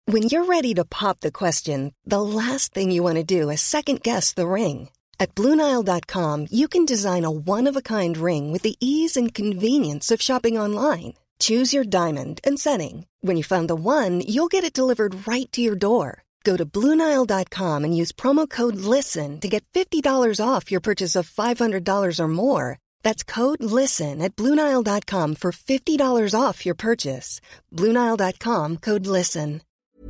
When you're ready to pop the question, the last thing you want to do is second-guess the ring. At BlueNile.com, you can design a one-of-a-kind ring with the ease and convenience of shopping online. Choose your diamond and setting. When you find the one, you'll get it delivered right to your door. Go to BlueNile.com and use promo code LISTEN to get $50 off your purchase of $500 or more. That's code LISTEN at BlueNile.com for $50 off your purchase. BlueNile.com, code LISTEN.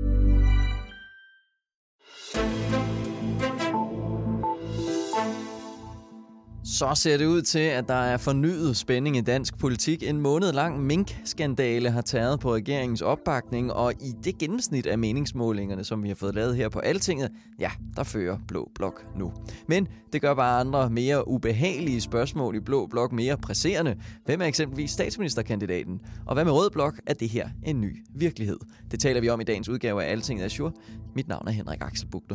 Så ser det ud til, at der er fornyet spænding i dansk politik. En måned lang mink-skandale har taget på regeringens opbakning, og i det gennemsnit af meningsmålingerne, som vi har fået lavet her på Altinget, ja, der fører Blå Blok nu. Men det gør bare andre mere ubehagelige spørgsmål i Blå Blok mere presserende. Hvem er eksempelvis statsministerkandidaten? Og hvad med Rød Blok? Er det her en ny virkelighed? Det taler vi om i dagens udgave af Altinget Azure. Mit navn er Henrik Axel Bugter.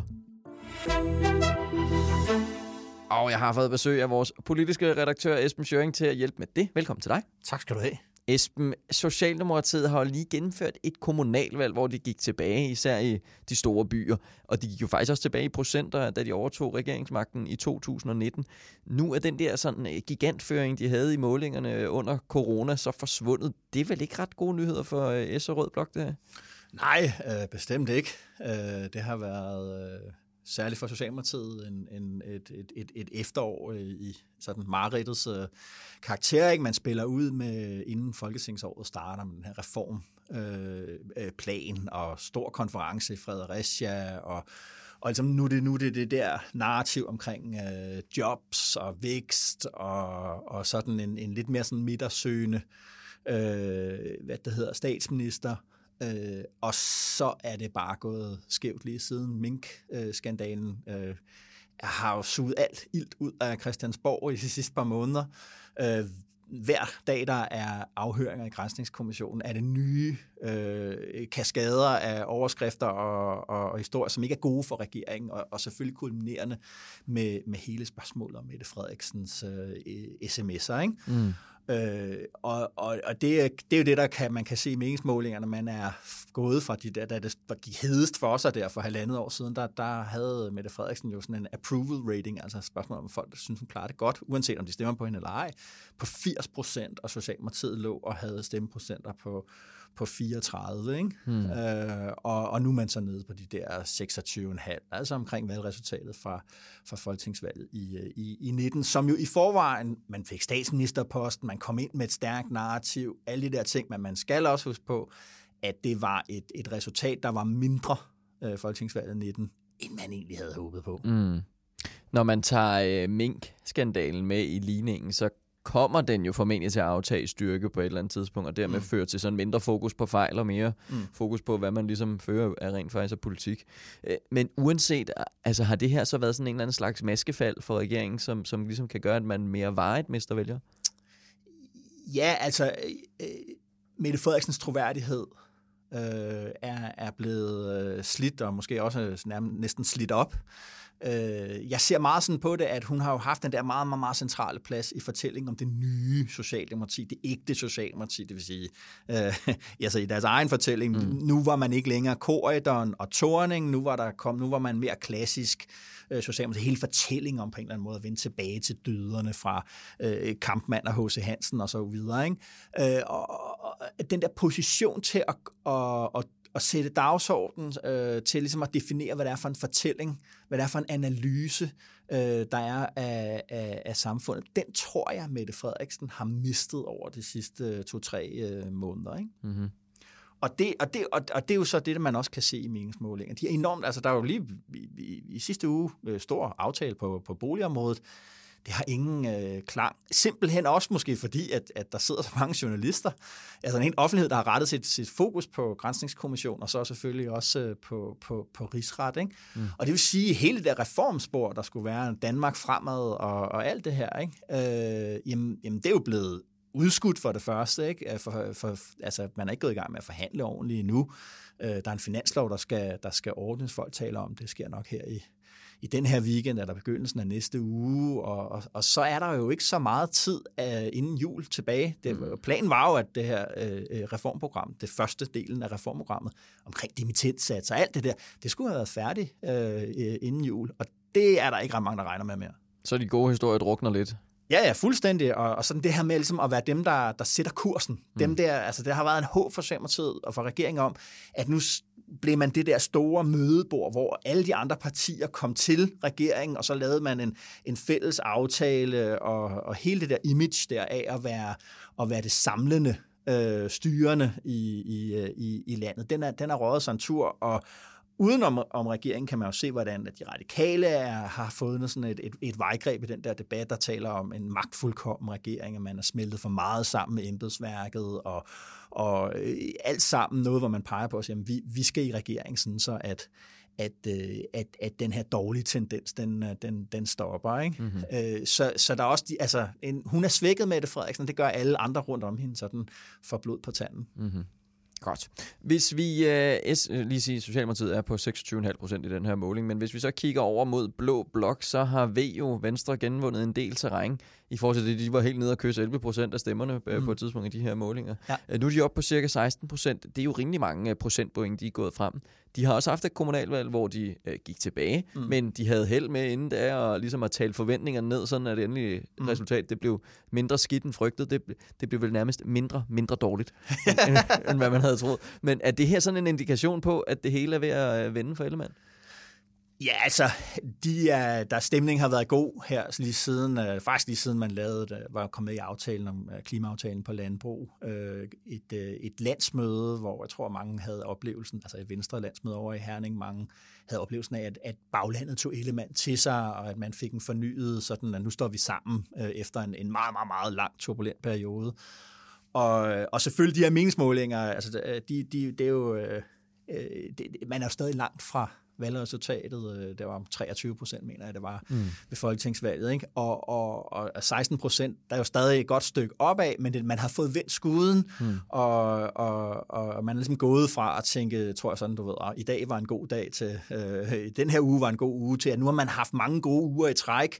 Og jeg har fået besøg af vores politiske redaktør Esben Schøring til at hjælpe med det. Velkommen til dig. Tak skal du have. Esben, Socialdemokratiet har jo lige gennemført et kommunalvalg, hvor de gik tilbage, især i de store byer. Og de gik jo faktisk også tilbage i procenter, da de overtog regeringsmagten i 2019. Nu er den der sådan gigantføring, de havde i målingerne under corona, så forsvundet. Det er vel ikke ret gode nyheder for S og Rød Blok, det her? Nej, bestemt ikke. Det har været... særligt for Socialdemokratiet, et efterår i sådan mareridtets karakter, ikke? Man spiller ud med, inden folketingsåret starter med den her reformplan og stor konference i Fredericia, og altså nu er det der narrativ omkring jobs og vækst, og sådan en lidt mere sådan midtersøgende, statsminister. Og så er det bare gået skævt lige siden mink-skandalen. Har jo suget alt ilt ud af Christiansborg i de sidste par måneder. Hver dag, der er afhøringer i Granskningskommissionen, er det nye kaskader af overskrifter og historier, som ikke er gode for regeringen, og selvfølgelig kulminerende med hele spørgsmålet om Mette Frederiksens sms'er, ikke? Mm. Og det er jo det, man kan se i meningsmålingerne. Man er gået fra de der, da det gik hedest for sig der for 1,5 år siden, der havde Mette Frederiksen jo sådan en approval rating, altså et spørgsmål om folk, der synes, hun klarer det godt, uanset om de stemmer på hende eller ej, på 80%, og Socialdemokratiet lå og havde stemmeprocenter på 34, ikke? Og nu er man så nede på de der 26,5, altså omkring valgresultatet fra folketingsvalget i 19, som jo i forvejen, man fik statsministerposten, man kom ind med et stærkt narrativ, alle de der ting, men man skal også huske på, at det var et resultat, der var mindre folketingsvalget 19, end man egentlig havde håbet på. Mm. Når man tager mink-skandalen med i ligningen, så kommer den jo formentlig til at aftage styrke på et eller andet tidspunkt, og dermed føre til sådan mindre fokus på fejl og mere fokus på, hvad man ligesom fører af rent faktisk af politik. Men uanset, altså har det her så været sådan en eller anden slags maskefald for regeringen, som ligesom kan gøre, at man mere varigt mister vælgere? Ja, altså Mette Frederiksens troværdighed er blevet slidt, og måske også næsten slidt op. Jeg ser meget sådan på det, at hun har jo haft den der meget, meget, meget centrale plads i fortællingen om det nye Socialdemokrati, det ægte Socialdemokrati, det vil sige, altså i deres egen fortælling, nu var man ikke længere Corydon og Thorning, nu var man mere klassisk Socialdemokrati, hele fortællingen om på en eller anden måde at vende tilbage til døderne fra Kampmann og H.C. Hansen og så videre, ikke? Og den der position til at sætte dagsordenen til ligesom at definere, hvad det er for en fortælling, hvad det er for en analyse, der er af samfundet. Den tror jeg, Mette Frederiksen har mistet over de sidste 2-3 måneder. Ikke? Mm-hmm. Og det er jo så det, man også kan se i meningsmålinger. De er enormt, altså der er jo lige i sidste uge stor aftale på boligområdet. Det har ingen klang. Simpelthen også måske fordi, at der sidder så mange journalister. Altså en offentlighed, der har rettet sit fokus på Granskningskommissionen, og så selvfølgelig også på rigsret. Ikke? Mm. Og det vil sige, hele det der reformspor, der skulle være Danmark fremad og alt det her, ikke? Jamen det er jo blevet udskudt for det første. Ikke? Altså, man er ikke gået i gang med at forhandle ordentligt endnu. Der er en finanslov, der skal ordnes. Folk taler om, det sker nok her i den her weekend, er der begyndelsen af næste uge, og så er der jo ikke så meget tid inden jul tilbage. Planen var jo, at det her reformprogram, det første delen af reformprogrammet, omkring dimittenssats og alt det der, det skulle have været færdigt inden jul, og det er der ikke ret mange, der regner med mere. Så de gode historier drukner lidt. Ja, fuldstændig. Og sådan det her med ligesom at være dem, der sætter kursen. Dem der, altså det har været en håb for Socialdemokratiet og for regeringen om, at nu blev man det der store mødebord, hvor alle de andre partier kom til regeringen, og så lavede man en fælles aftale, og hele det der image der af at være det samlende, styrende i landet. Den er røget sig en tur, og udenom om regeringen kan man jo se, hvordan de radikale har fået sådan et vejgreb i den der debat, der taler om en magtfuldkommen regering, at man er smeltet for meget sammen med embedsværket, og alt sammen noget, hvor man peger på at sige, at vi skal i regeringen sådan så, at den her dårlige tendens, den stopper. Ikke? Mm-hmm. Så der er også, hun er svækket, Mette Frederiksen, det gør alle andre rundt om hende, så den får blod på tanden. Mm-hmm. Godt. Hvis vi lige sige, Socialdemokratiet er på 26,5% i den her måling, men hvis vi så kigger over mod blå blok, så har Venstre genvundet en del terræn i forhold til det, de var helt nede og kysse 11% af stemmerne på et tidspunkt i de her målinger. Ja. Nu er de oppe på cirka 16%. Det er jo rimelig mange procentpoint, de er gået frem. De har også haft et kommunalvalg, hvor de gik tilbage, men de havde held med inden der, og ligesom at tale forventningerne ned, sådan at det endelige resultat, det blev mindre skidt end frygtet. Det blev vel nærmest mindre dårligt, end hvad man havde troet. Men er det her sådan en indikation på, at det hele er ved at vende for Ellemann? Ja, altså, der stemningen har været god her lige siden man var kommet i aftalen om klimaaftalen på landbrug. Et landsmøde, hvor jeg tror, mange havde oplevelsen, altså et Venstre landsmøde over i Herning, mange havde oplevelsen af, at baglandet tog Ellemann til sig, og at man fik en fornyet, sådan at nu står vi sammen efter en meget, meget, meget lang turbulent periode. Og selvfølgelig de her meningsmålinger, altså det er jo, man er jo stadig langt fra valgresultatet. Det var om 23%, mener jeg, det var ved folketingsvalget. Ikke? Og 16%, der er jo stadig et godt stykke opad, men man har fået vendt skuden, og man er ligesom gået fra at tænke, tror jeg sådan, du ved, i dag var en god dag til, den her uge var en god uge til, at nu har man haft mange gode uger i træk,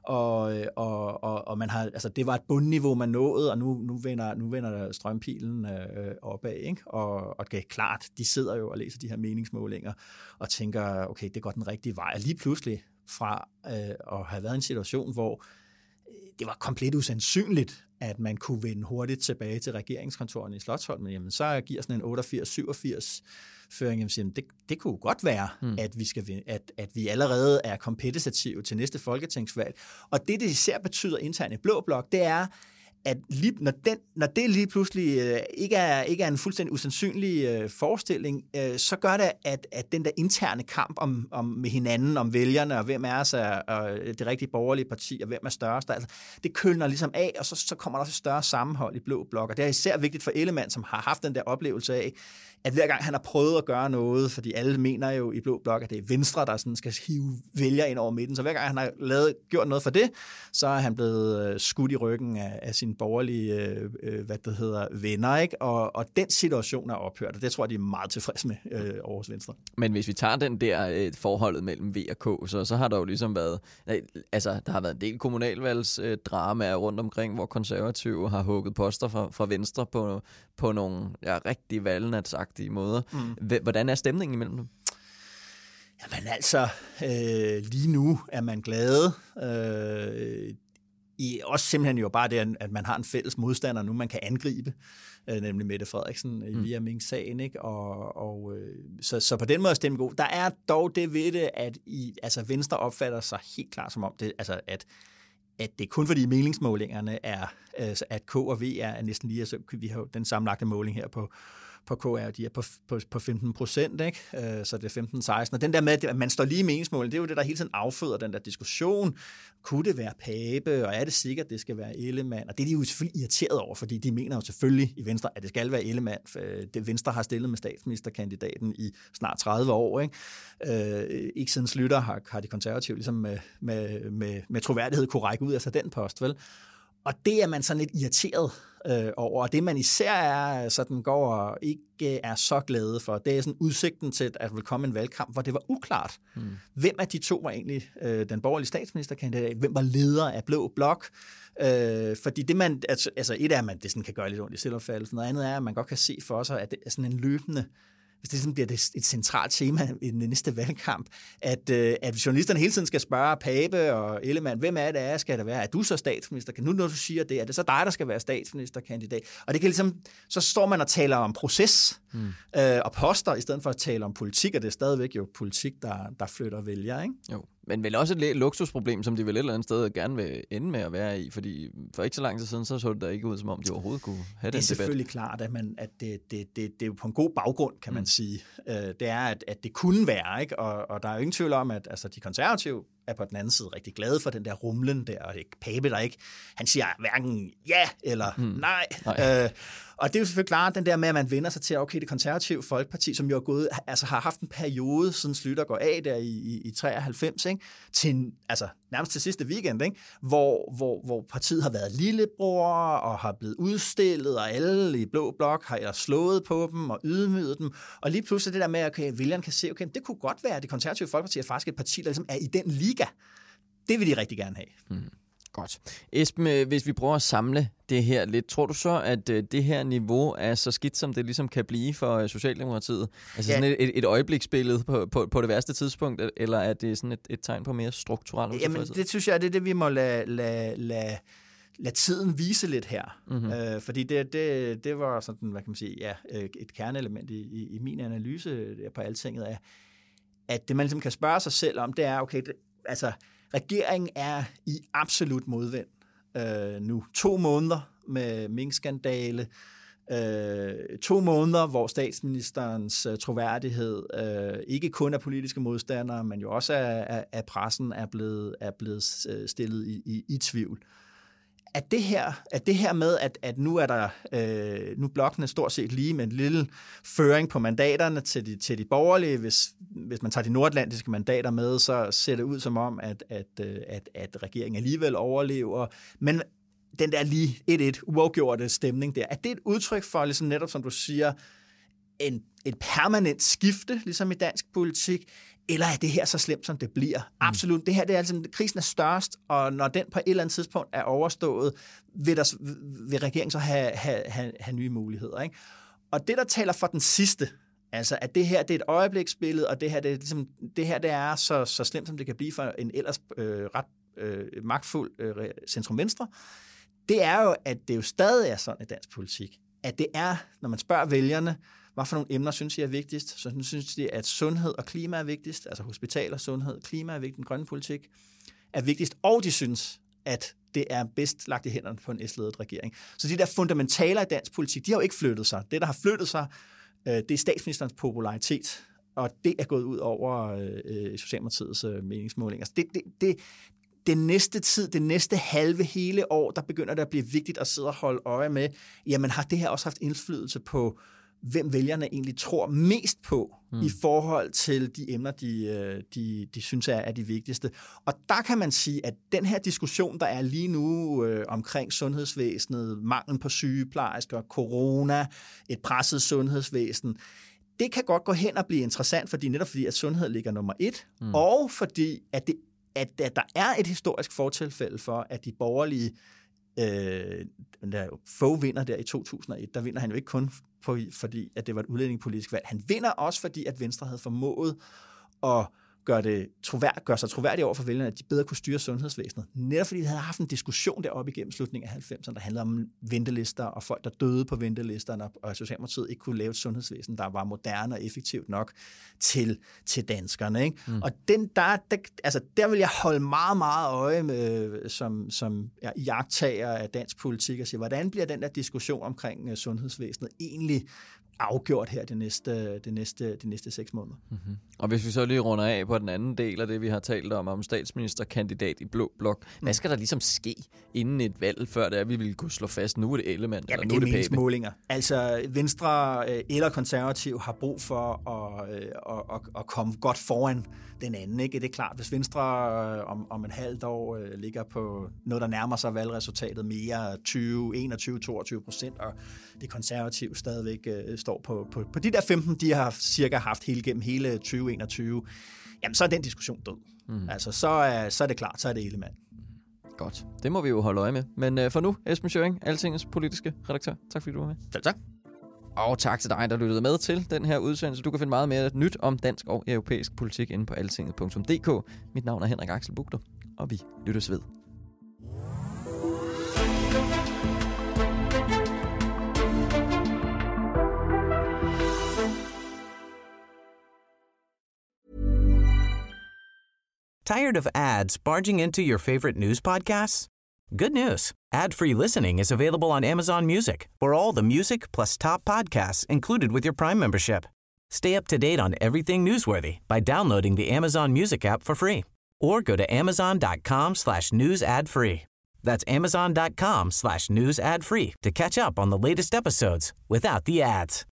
og man har, altså det var et bundniveau, man nåede, og nu vender strømpilen opad, ikke? Og det er klart, de sidder jo og læser de her meningsmålinger, og tænker, okay, det går den rigtige vej. Og lige pludselig fra at have været i en situation, hvor det var komplet usandsynligt, at man kunne vende hurtigt tilbage til regeringskontorerne i Slotsholmen, jamen så giver sådan en 88-87 føring, jamen det kunne godt være, at vi allerede er kompetitive til næste folketingsvalg. Og det især betyder internt i blå blok, det er, at når det lige pludselig ikke er en fuldstændig usandsynlig forestilling, så gør det, at den der interne kamp om med hinanden, om vælgerne, og hvem er det rigtige borgerlige parti, og hvem er størst, altså, det kølner ligesom af, og så kommer der også et større sammenhold i blå blok. Og det er især vigtigt for Ellemann, som har haft den der oplevelse af, at hver gang han har prøvet at gøre noget, fordi alle mener jo i blå blok, at det er Venstre, der sådan skal hive vælger ind over midten, så hver gang han har gjort noget for det, så er han blevet skudt i ryggen af sine borgerlige venner, ikke? Og den situation er ophørt, og det tror jeg, de er meget tilfredse med over hos Venstre. Men hvis vi tager den der forholdet mellem V og K, så har der jo ligesom været, der har været en del kommunalvalgsdramaer rundt omkring, hvor konservative har hugget poster fra Venstre på nogle rigtig valgnatsagtige måder. Hvordan er stemningen imellem dem? Jamen altså, lige nu er man glade. Også simpelthen jo bare det, at man har en fælles modstander nu, man kan angribe, nemlig Mette Frederiksen via Mink-sagen, ikke? Så på den måde er stemmen god. Der er dog det ved det, at Venstre opfatter sig helt klart som om det, at det er kun fordi meningsmålingerne er, at K og V er næsten lige, altså vi har jo den sammenlagte måling her på KR, de er på 15%, ikke? Så det er 15-16. Og den der med, at man står lige i meningsmålingen, det er jo det, der hele tiden afføder den der diskussion. Kunne det være Pape, og er det sikkert, det skal være Ellemann? Og det er de jo selvfølgelig irriteret over, fordi de mener jo selvfølgelig i Venstre, at det skal være Ellemann. Det Venstre har stillet med statsministerkandidaten i snart 30 år, ikke? Ikke siden Slytter har de konservative ligesom med troværdighed kunne række ud efter den post, vel? Og det er man sådan lidt irriteret over. Og det man især er, sådan går og ikke er så glade for, det er sådan udsigten til, at der vil komme en valgkamp, hvor det var uklart. Hvem af de to var egentlig den borgerlige statsministerkandidat? Hvem var leder af Blå Blok? Fordi det man, altså et er, at man det sådan kan gøre lidt ondt i selvopfattelsen, noget andet er, at man godt kan se for sig, at det er sådan en løbende, hvis det sådan bliver et centralt tema i den næste valgkamp, at journalisterne hele tiden skal spørge Pape og Ellemann, hvem er det, skal det være? Er du så statsminister? Nu når du siger det, er det så dig, der skal være statsministerkandidat? Og det kan ligesom, så står man og taler om proces og poster, i stedet for at tale om politik, og det er stadigvæk jo politik, der flytter vælgere, ikke? Jo, men vel også et luksusproblem, som de vel et eller andet sted gerne vil ende med at være i, fordi for ikke så lang tid siden, så det der ikke ud, som om de overhovedet kunne have den debat. Det er selvfølgelig klart, at det er jo på en god baggrund, kan man sige. Det er, at det kunne være, ikke? Og der er jo ingen tvivl om, at altså, de konservative er på den anden side rigtig glade for den der rumlen der, og det er Pape, der ikke, han siger hverken ja eller nej. Og det er jo selvfølgelig klart, den der med, at man vender sig til, okay, det konservative Folkeparti, som jo er gået, altså har haft en periode, siden Schlüter går af der i 93, ikke? Til, altså nærmest til sidste weekend, ikke? Hvor partiet har været lillebror og har blevet udstillet, og alle i Blå Blok har slået på dem og ydmyget dem. Og lige pludselig det der med, at okay, vælgerne kan se, okay, det kunne godt være, at det konservative Folkeparti er faktisk et parti, der ligesom er i den liga. Det vil de rigtig gerne have. Godt. Esben, hvis vi prøver at samle det her lidt, tror du så, at det her niveau er så skidt, som det ligesom kan blive for Socialdemokratiet? Altså sådan et øjebliksbillede på det værste tidspunkt, eller er det sådan et tegn på mere strukturelt utilfredshed? Jamen, det synes jeg, det er det, vi må lade tiden vise lidt her. Fordi det var sådan, hvad kan man sige, et kerneelement i min analyse der på Altinget, at det man ligesom kan spørge sig selv om, det er, okay, regeringen er i absolut modvind nu. 2 måneder med minkskandale, 2 måneder, hvor statsministerens troværdighed ikke kun af politiske modstandere, men jo også af pressen er blevet stillet i tvivl. At det her med, at nu er der nu blokkene stort set lige med en lille føring på mandaterne til de borgerlige, hvis man tager de nordatlantiske mandater med, så ser det ud som om, at regeringen alligevel overlever. Men den der lige 1-1 uafgjorte stemning der, at det er et udtryk for, ligesom netop som du siger, et permanent skifte, ligesom i dansk politik, eller er det her så slemt, som det bliver? Absolut. Det her, det er altså, krisen er størst, og når den på et eller andet tidspunkt er overstået, vil regeringen så have nye muligheder, ikke? Og det, der taler for den sidste, altså at det her, det er et øjebliksbillede, og det her, det er, ligesom, det er så slemt, som det kan blive for en ellers ret magtfuld centrum-venstre, det er jo, at det jo stadig er sådan i dansk politik, at det er, når man spørger vælgerne, hvad for nogle emner synes de er vigtigst, så synes de, at sundhed og klima er vigtigst, altså hospitaler, sundhed, klima er vigtigst, den grønne politik er vigtigst, og de synes, at det er bedst lagt i hænderne på en S-ledet regering. Så de der fundamentaler i dansk politik, de har jo ikke flyttet sig. Det, der har flyttet sig, det er statsministerens popularitet, og det er gået ud over Socialdemokratiets meningsmålinger. Så det næste tid, det næste hele år, der begynder det at blive vigtigt at sidde og holde øje med, jamen har det her også haft indflydelse på, hvem vælgerne egentlig tror mest på i forhold til de emner, de synes er de vigtigste. Og der kan man sige, at den her diskussion, der er lige nu omkring sundhedsvæsenet, manglen på sygeplejersker, corona, et presset sundhedsvæsen, det kan godt gå hen og blive interessant, netop fordi, at sundhed ligger nummer 1, og fordi, at der er et historisk fortilfælde for, at de borgerlige Fogh vinder der i 2001, der vinder han jo ikke kun fordi, at det var et udlændingepolitisk valg. Han vinder også, fordi at Venstre havde formået at gøre sig troværdige over for vælgerne, at de bedre kunne styre sundhedsvæsenet. Netop fordi de havde haft en diskussion deroppe igennem slutningen af 90'erne, der handlede om ventelister og folk, der døde på ventelisterne, og Socialdemokratiet ikke kunne lave et sundhedsvæsen, der var moderne og effektivt nok til danskerne. Ikke? Og der vil jeg holde meget, meget øje med, som iagttager af dansk politik, og sige, hvordan bliver den der diskussion omkring sundhedsvæsenet egentlig afgjort her de næste 6 måneder. Mm-hmm. Og hvis vi så lige runder af på den anden del af det, vi har talt om statsministerkandidat i Blå Blok. Hvad skal der ligesom ske inden et valg, før det er, vi vil kunne slå fast, nu er det Ellemann, eller nu er det Pape? meningsmålinger. Altså Venstre eller Konservativ har brug for at komme godt foran den anden. Ikke? Det er klart, hvis Venstre om et halvt år ligger på noget, der nærmer sig valgresultatet mere 21-22%, og det Konservative stadigvæk står på de der 15, de har cirka haft gennem hele 2021, jamen så er den diskussion død. Altså så er det klart, så er det Ellemann. Godt. Det må vi jo holde øje med. Men for nu, Esben Schøring, Altingets politiske redaktør. Tak fordi du var med. Selv tak. Og tak til dig, der lyttede med til den her udsendelse. Du kan finde meget mere nyt om dansk og europæisk politik inde på altinget.dk. Mit navn er Henrik Axel Bugter, og vi lyttes ved. Tired of ads barging into your favorite news podcasts? Good news. Ad-free listening is available on Amazon Music for all the music plus top podcasts included with your Prime membership. Stay up to date on everything newsworthy by downloading the Amazon Music app for free or go to amazon.com/news ad free. That's amazon.com/news ad free to catch up on the latest episodes without the ads.